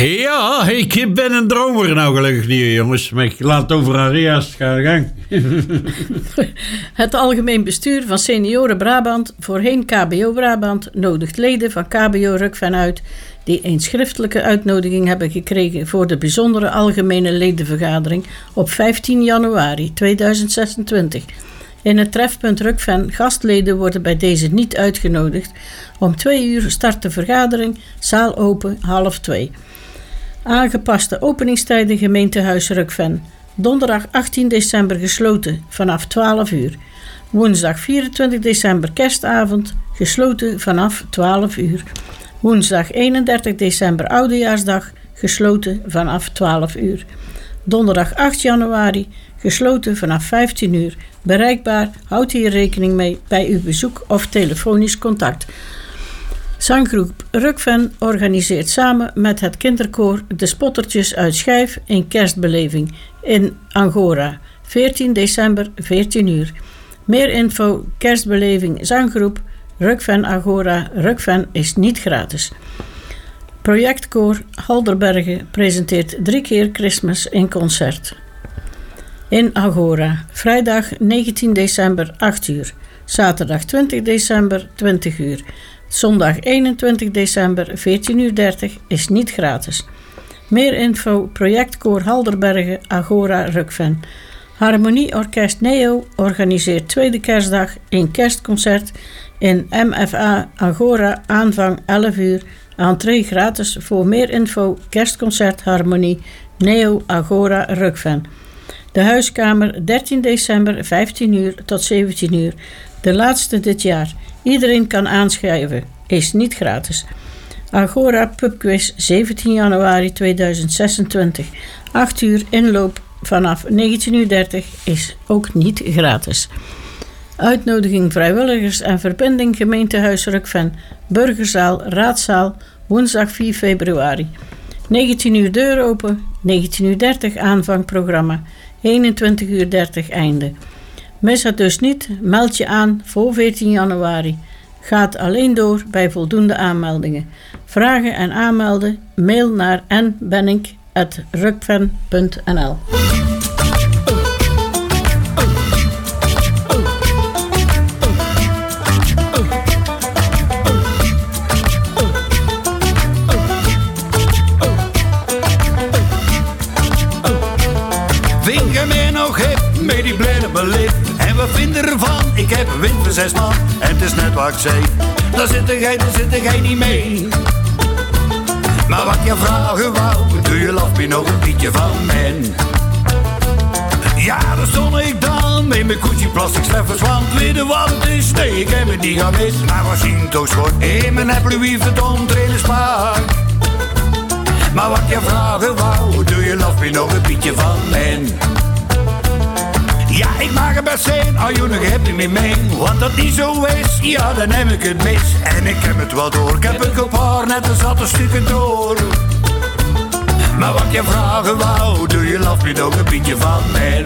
Ja, ik ben een dromer. Nou, gelukkig niet, jongens. Maar ik laat het over aan Ria's. Ga de gang. Het Algemeen Bestuur van Senioren Brabant, voorheen K B O Brabant, nodigt leden van K B O Rukven uit die een schriftelijke uitnodiging hebben gekregen voor de bijzondere algemene ledenvergadering op vijftien januari tweeduizend zesentwintig. In het trefpunt Rukven gastleden worden bij deze niet uitgenodigd. Om twee uur start de vergadering, zaal open, half twee. Aangepaste openingstijden gemeentehuis Rukven. Donderdag achttien december gesloten vanaf twaalf uur. Woensdag vierentwintig december kerstavond gesloten vanaf twaalf uur. Woensdag eenendertig december oudejaarsdag gesloten vanaf twaalf uur. Donderdag acht januari gesloten vanaf vijftien uur. Bereikbaar, houd hier rekening mee bij uw bezoek of telefonisch contact. Zanggroep Rukven organiseert samen met het kinderkoor De Spottertjes uit Schijf een kerstbeleving in Angora, veertien december, veertien uur. Meer info, kerstbeleving, zanggroep Rukven Agora. Rukven is niet gratis. Projectkoor Halderbergen presenteert drie keer Christmas in concert. In Agora, vrijdag negentien december, acht uur. Zaterdag twintig december, twintig uur. Zondag eenentwintig december, veertien uur dertig is niet gratis. Meer info, projectkoor Halderbergen, Agora Rukven. Harmonieorkest Neo organiseert tweede kerstdag een kerstconcert in M F A Agora, aanvang elf uur. Entree gratis. Voor meer info, kerstconcert Harmonie Neo Agora Rukven. De huiskamer dertien december, vijftien uur tot zeventien uur. De laatste dit jaar. Iedereen kan aanschrijven. Is niet gratis. Agora Pubquiz zeventien januari tweeduizend zesentwintig. acht uur inloop vanaf negentien uur dertig is ook niet gratis. Uitnodiging vrijwilligers en verbinding gemeentehuis Rukven. Burgerzaal, raadzaal, woensdag vier februari. negentien uur deur open, negentien uur dertig aanvangprogramma, eenentwintig uur dertig einde. Mis het dus niet, meld je aan voor veertien januari. Gaat alleen door bij voldoende aanmeldingen. Vragen en aanmelden, mail naar n benink at rukven punt n l. Vind je mij nog hip, met die blijde beleefd? En wat vind je ervan? Ik heb een wind voor zes man en het is net wat ik zei. Daar zit jij, daar zit jij niet mee. Maar wat je vragen wou, doe je laf me nog een beetje van mij. Ja, daar stond ik dan met mijn koetje plastic sleffers. Want weet je wat het is? Nee, ik heb het niet gemist. Maar was zien toos goed in mijn Apple Louis Vuitton trailerspark. Maar wat je vragen wou, doe je laf me nog een beetje van mij. Ja, ik mag er best zijn, als je nog hebt me mee. Want dat niet zo is, ja, dan heb ik het mis. En ik heb het wel door, ik heb een paar net een zatte stukken door. Maar wat je vragen wou, doe je laf me nog een beetje van mij.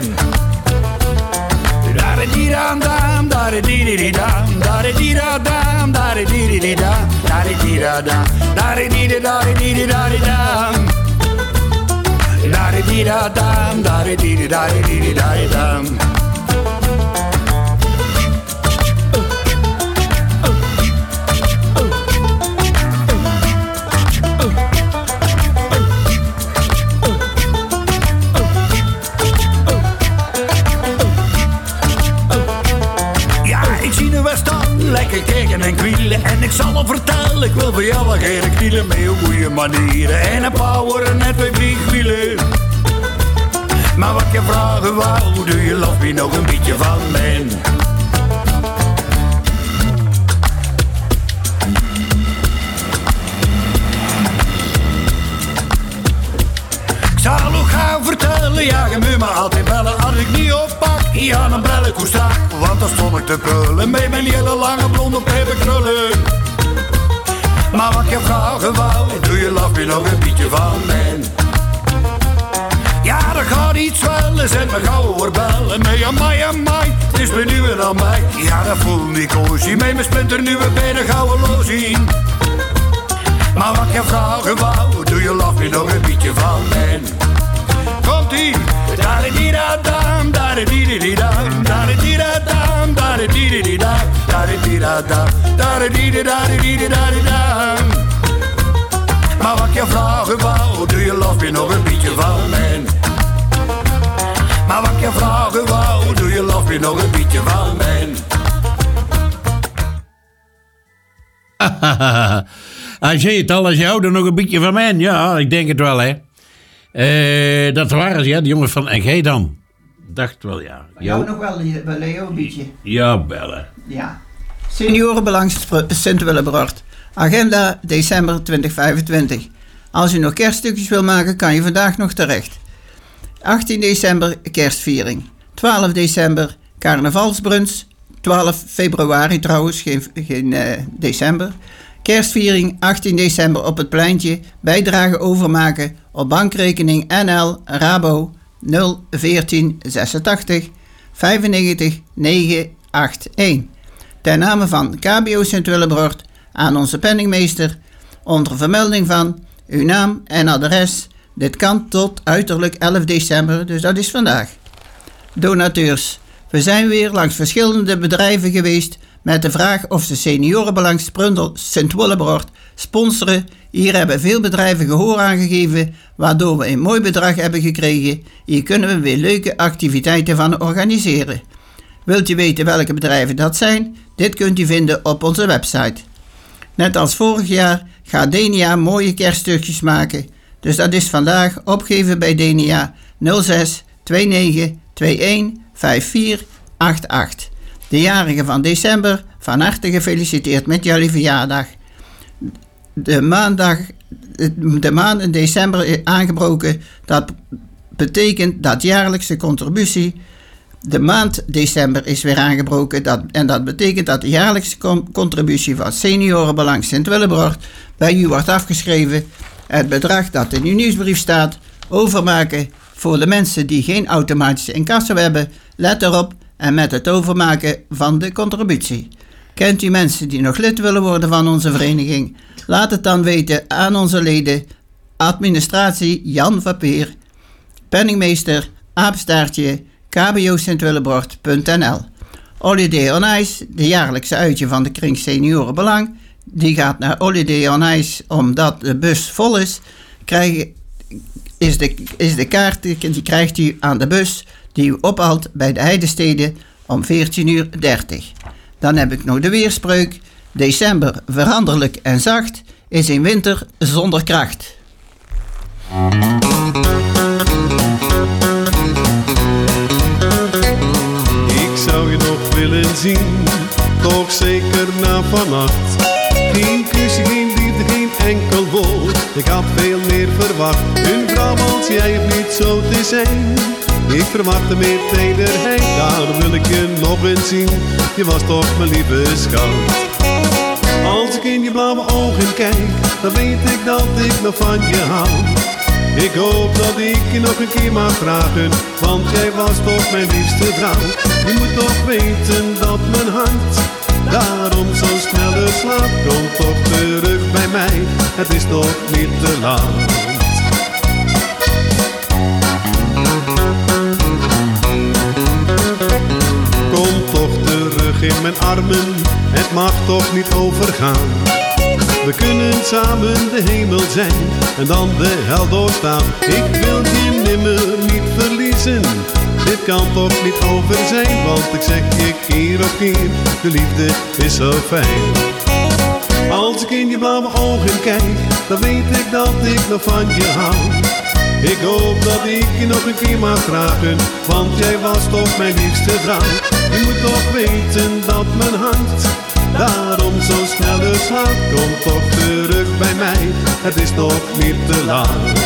Daar-di-da-dam, daar-di-di-di-dam, daar-di-di-da-dam, daar-di-di-di-dam, daar-di-di-da-dam, daar-di-di-da-di-di-da-di-dam. Da-di-di-da-dam, da-di-di-da-di-di-da-di-dam. Ja, ik zie de Westan lekker kijken en kwielen. En ik zal hem vertellen, ik wil voor jou wel geen knielen met heel goede manieren. En een power net bij vliegwielen. Maar wat je vragen wou, doe je laf me nog een beetje van mij. Ik zal ook gaan vertellen, ja, je moet me altijd bellen. Als ik niet oppak, ja, dan bel ik hoe strak. Want dan stond ik te prullen met mijn hele lange blonde peperkrullen. Maar wat je vragen wou, doe je laf me nog een beetje van mij. Ja, er gaat iets zwellen, zet me gauw oorbellen. Met amai, amai, het is me nu en aan mij. Ja, dat voel ik cozy, met mijn splinter nieuwe benen gauw loszien. Maar wat je vragen wou, doe je laf me nog da da, da da di da da di da da da. Maar wat ik je vragen wou, doe je love me nog een beetje van mij? Maar wat ik je vragen wou, doe je love me nog een beetje van mij? Hij zei het al, als je houdt er nog een beetje van mij. Ja, ik denk het wel, hè. Uh, dat waren ze, ja, de jongens van N G dan. Dacht wel, ja. Jou nog wel, Leo, een beetje. Ja, bellen. Ja. Seniorenbelang Sint-Willebroord. Agenda december twintig vijfentwintig. Als u nog kerststukjes wil maken, kan je vandaag nog terecht. achttien december kerstviering. twaalf december carnavalsbrunch. twaalf februari trouwens, geen, geen uh, december. Kerstviering achttien december op het pleintje. Bijdrage overmaken op bankrekening N L Rabo nul veertien zesentachtig vijfennegentig negenhonderdeenentachtig. Ten name van K B O Sint-Willebroord aan onze penningmeester onder vermelding van uw naam en adres. Dit kan tot uiterlijk elf december, dus dat is vandaag. Donateurs. We zijn weer langs verschillende bedrijven geweest met de vraag of ze Seniorenbelang Sprundel Sint-Willebroord sponsoren. Hier hebben veel bedrijven gehoor aangegeven, waardoor we een mooi bedrag hebben gekregen. Hier kunnen we weer leuke activiteiten van organiseren. Wilt u weten welke bedrijven dat zijn? Dit kunt u vinden op onze website. Net als vorig jaar gaat Denia mooie kerststukjes maken. Dus dat is vandaag opgeven bij Denia nul zes twee negen twee een vijf vier acht acht. De jarigen van december, van harte gefeliciteerd met jullie verjaardag. De maandag, de maand in december is aangebroken. Dat betekent dat jaarlijkse contributie. De maand december is weer aangebroken. Dat, en dat betekent dat de jaarlijkse contributie van Seniorenbelang Sint-Willebroord bij u wordt afgeschreven. Het bedrag dat in uw nieuwsbrief staat, overmaken voor de mensen die geen automatische incasso hebben. Let erop en met het overmaken van de contributie. Kent u mensen die nog lid willen worden van onze vereniging? Laat het dan weten aan onze leden. Administratie Jan Vapeer, penningmeester, apenstaartje, k b o sint willebroord punt n l. Holiday on Ice, de jaarlijkse uitje van de kring Seniorenbelang. Die gaat naar Holiday on Ice omdat de bus vol is. Krijg, is, de, is de kaart, die krijgt u aan de bus die u ophaalt bij de Heidestede om veertien uur dertig. Dan heb ik nog de weerspreuk. December veranderlijk en zacht is in winter zonder kracht. Ik zou je nog willen zien, toch zeker na vannacht. Geen kusje, geen liefde, geen enkel woord. Ik had veel meer verwacht. Een vrouw als jij hoeft niet zo te zijn. Ik verwachtte meer tederheid, daar wil ik je nog eens zien. Je was toch mijn lieve schat. Als ik in je blauwe ogen kijk, dan weet ik dat ik nog van je hou. Ik hoop dat ik je nog een keer mag vragen, want jij was toch mijn liefste vrouw. Je moet toch weten dat mijn hart daarom zo sneller slaat. Kom toch terug bij mij, het is toch niet te laat. Kom toch terug in mijn armen, het mag toch niet overgaan. We kunnen samen de hemel zijn en dan de hel doorstaan. Ik wil je nimmer niet verliezen, dit kan toch niet over zijn. Want ik zeg je keer op keer, de liefde is zo fijn. Als ik in je blauwe ogen kijk, dan weet ik dat ik nog van je hou. Ik hoop dat ik je nog een keer mag vragen, want jij was toch mijn liefste vrouw. Je moet toch weten dat mijn hart daarom zo sneller slaat. Kom toch terug bij mij, het is nog niet te laat.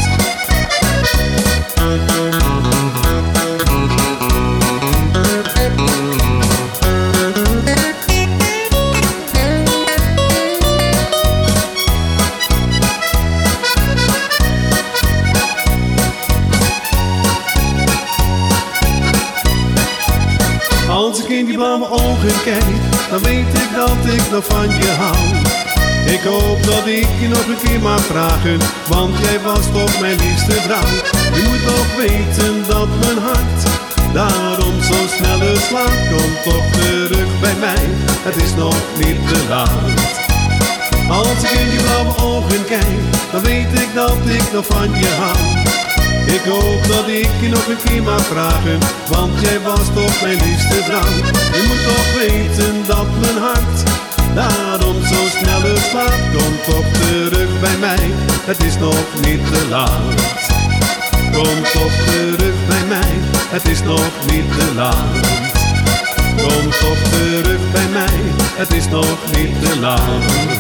Als ik in die blauwe ogen kijk, dan weet ik dat ik nog van je hou. Ik hoop dat ik je nog een keer mag vragen, want jij was toch mijn liefste vrouw. Je moet toch weten dat mijn hart Daarom zo sneller slaap, kom toch terug bij mij. Het is nog niet te laat. Als ik in die blauwe ogen kijk, dan weet ik dat ik nog van je hou. Ik hoop dat ik je nog een keer mag vragen, want jij was toch mijn liefste vrouw. Je moet toch weten dat mijn hart daarom zo sneller slaat. Kom toch terug bij mij, het is nog niet te laat. Kom toch terug bij mij, het is nog niet te laat. Kom toch terug bij mij, het is nog niet te laat.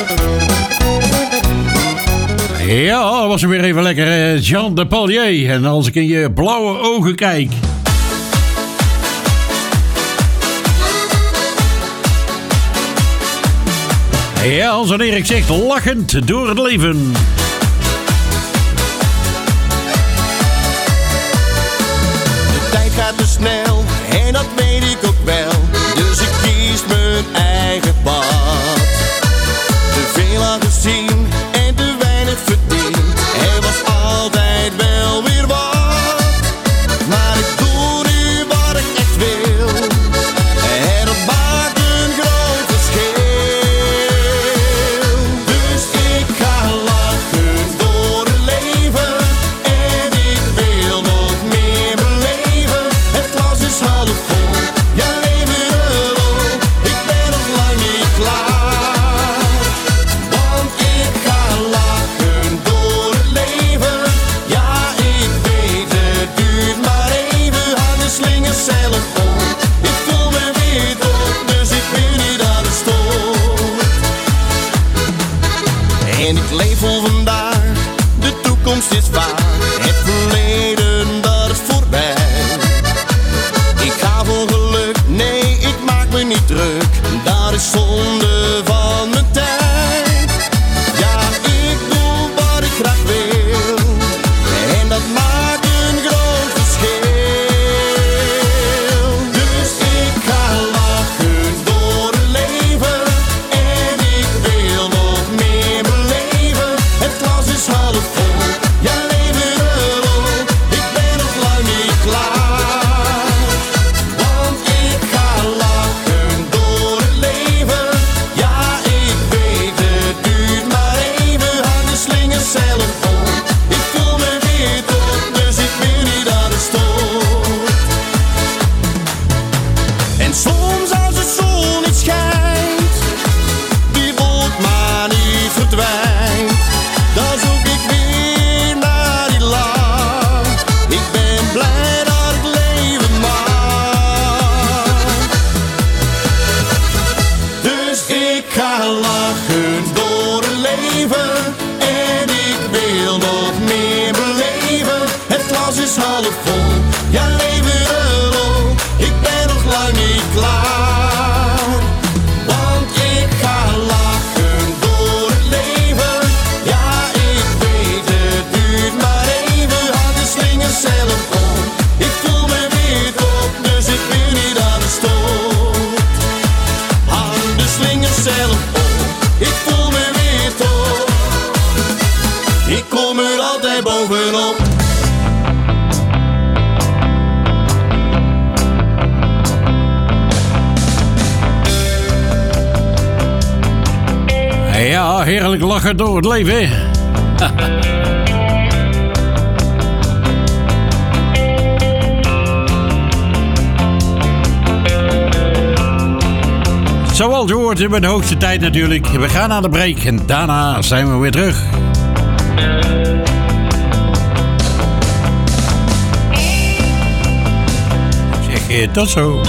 Ja, was er weer even lekker, Jean de Pallier. En als ik in je blauwe ogen kijk. Ja, als een Erik zegt, lachend door het leven. De tijd gaat te snel en dat weet ik ook wel. Dus ik kies mijn eigen pad. Te veel aan gezien en te weinig verdiend. Er was altijd wel weer wat. Maar ik doe nu wat ik echt wil. En dat maakt een groot verschil. Dus ik ga lachen door het leven. En ik wil nog meer beleven. Het glas is half vol, ja leven er op. Ik ben nog lang niet klaar. Want ik ga lachen door het leven. Ja, ik weet het duurt maar even. Hou de slingers zelf op. Ik voel me weer top, dus ik wil niet aan de stoot. En ik leef voor vandaag, de toekomst is vaag. Het verleden, dat is voorbij. Ik ga voor geluk, nee, ik maak me niet druk. Dat is zonde van mijn tijd. Ja, ik doe wat ik graag wil. En dat maakt een groot verschil. Dus ik ga lachen door het leven. En ik wil nog meer beleven. Het glas is half vol, ja leven erop. Ik ben nog lang niet klaar. Want ik ga lachen door het leven. Ja, ik weet het duurt maar even. Hou de slingers zelf op. Ik voel me weer top, dus ik wil niet aan de stoot. En soms als de zon niet schijnt, die wolk maar niet verdwijnt, dan zoek ik weer naar die lach. Ik ben blij dat ik leven mag. Dus ik ga lachen door het leven. En ik wil nog meer beleven. Het glas is half vol, ja leven erop. Ik ben nog lang niet klaar. Want ik ga lachen door het leven. Ja, ik weet het duurt maar even. Hou de slingers zelf op. Ik voel me weer top, dus ik wil niet aan de stoot. Hou de slingers zelf op. Ik voel me weer top. Ik kom er altijd bovenop. Ja, heerlijk lachen door het leven. Zoals je hoort, in de hoogste tijd natuurlijk. We gaan naar de break en daarna zijn we weer terug. Ik zeg je tot zo.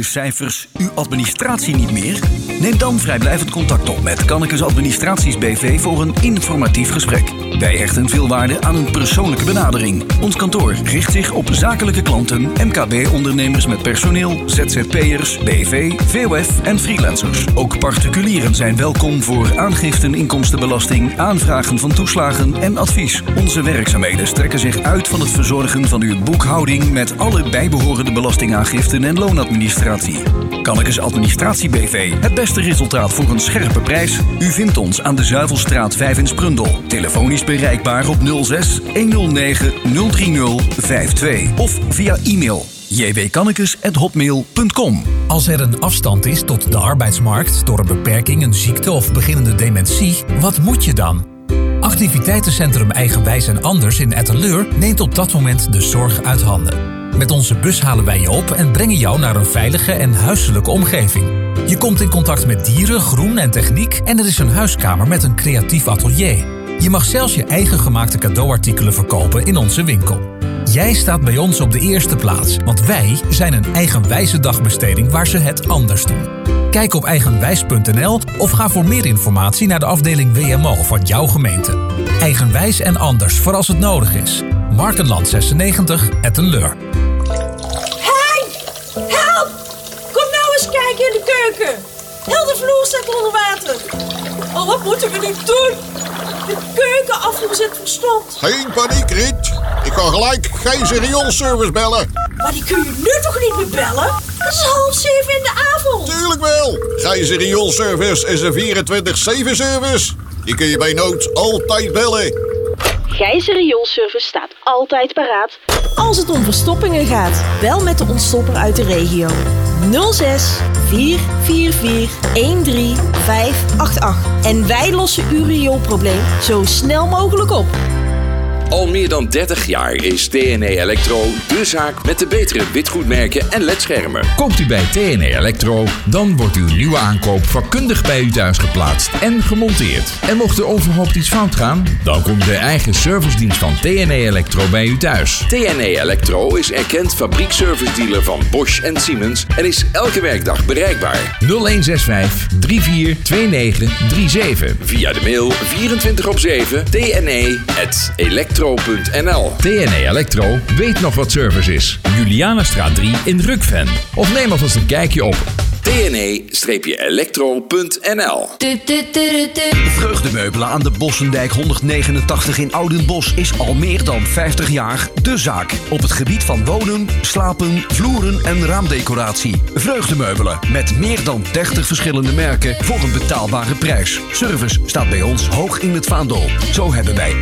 cijfers, uw administratie niet meer? Neem dan vrijblijvend contact op met Kannekes Administraties B V voor een informatief gesprek. Wij hechten veel waarde aan een persoonlijke benadering. Ons kantoor richt zich op zakelijke klanten, M K B-ondernemers met personeel, Z Z P'ers, B V, V O F en freelancers. Ook particulieren zijn welkom voor aangiften inkomstenbelasting, aanvragen van toeslagen en advies. Onze werkzaamheden strekken zich uit van het verzorgen van uw boekhouding met alle bijbehorende belastingaangiften en loonadministratie. Kannekes Administratie B V. Het beste resultaat voor een scherpe prijs? U vindt ons aan de Zuivelstraat vijf in Sprundel. Telefonisch bereikbaar op nul zes honderdnegen nul drie nul vijf twee of via e-mail j w kannekes at hotmail punt com. Als er een afstand is tot de arbeidsmarkt door een beperking, een ziekte of beginnende dementie, wat moet je dan? Activiteitencentrum Eigenwijs en Anders in Etteleur neemt op dat moment de zorg uit handen. Met onze bus halen wij je op en brengen jou naar een veilige en huiselijke omgeving. Je komt in contact met dieren, groen en techniek en er is een huiskamer met een creatief atelier. Je mag zelfs je eigen gemaakte cadeauartikelen verkopen in onze winkel. Jij staat bij ons op de eerste plaats, want wij zijn een eigenwijze dagbesteding waar ze het anders doen. Kijk op eigenwijs punt n l of ga voor meer informatie naar de afdeling W M O van jouw gemeente. Eigenwijs en Anders voor als het nodig is. Markenland zesennegentig, Etteleur. Hey! Help! Kom nou eens kijken in de keuken. Heel de vloer staat onder water. Oh, wat moeten we nu doen? De keukenafvoer zit verstomd. Geen paniek, Riet. Ik kan gelijk geen rioolservice bellen. Maar die kun je nu toch niet meer bellen? Het is half zeven in de avond. Tuurlijk wel. Gijzer rioolservice is een vierentwintig zeven service. Die kun je bij nood altijd bellen. Gijzer Rioolservice staat altijd paraat. Als het om verstoppingen gaat, bel met de ontstopper uit de regio. nul zes vier vier vier een drie vijf acht acht. En wij lossen uw rioolprobleem zo snel mogelijk op. Al meer dan dertig jaar is T N E Electro de zaak met de betere witgoedmerken en ledschermen. Koopt u bij T N E Electro, dan wordt uw nieuwe aankoop vakkundig bij u thuis geplaatst en gemonteerd. En mocht er onverhoopt iets fout gaan, dan komt de eigen servicedienst van T N E Electro bij u thuis. T N E Electro is erkend fabriekservice-dealer van Bosch en Siemens en is elke werkdag bereikbaar. nul een zes vijf drie vier twee negen drie zeven. Via de mail vierentwintig op zeven t n e at electro punt n l. T N E Electro weet nog wat service is. Julianastraat drie in Rukven. Of neem alvast een kijkje op t n e electro punt n l. Vreugdemeubelen aan de Bossendijk honderdnegenentachtig in Oudenbosch is al meer dan vijftig jaar de zaak. Op het gebied van wonen, slapen, vloeren en raamdecoratie. Vreugdemeubelen met meer dan dertig verschillende merken voor een betaalbare prijs. Service staat bij ons hoog in het vaandel. Zo hebben wij